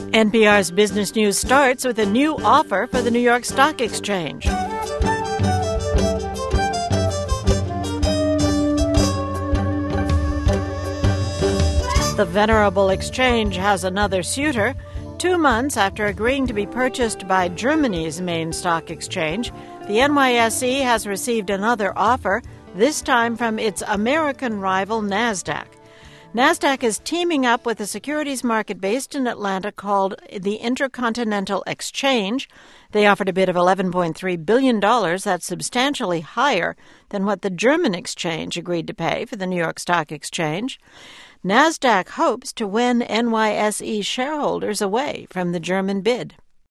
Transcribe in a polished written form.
NPR's Business News starts with a new offer for the New York Stock Exchange. The venerable exchange has another suitor. 2 months after agreeing to be purchased by Germany's main stock exchange, the NYSE has received another offer, this time from its American rival NASDAQ. NASDAQ is teaming up with a securities market based in Atlanta called the Intercontinental Exchange. They offered a bid of $11.3 billion. That's substantially higher than what the German exchange agreed to pay for the New York Stock Exchange. NASDAQ hopes to win NYSE shareholders away from the German bid.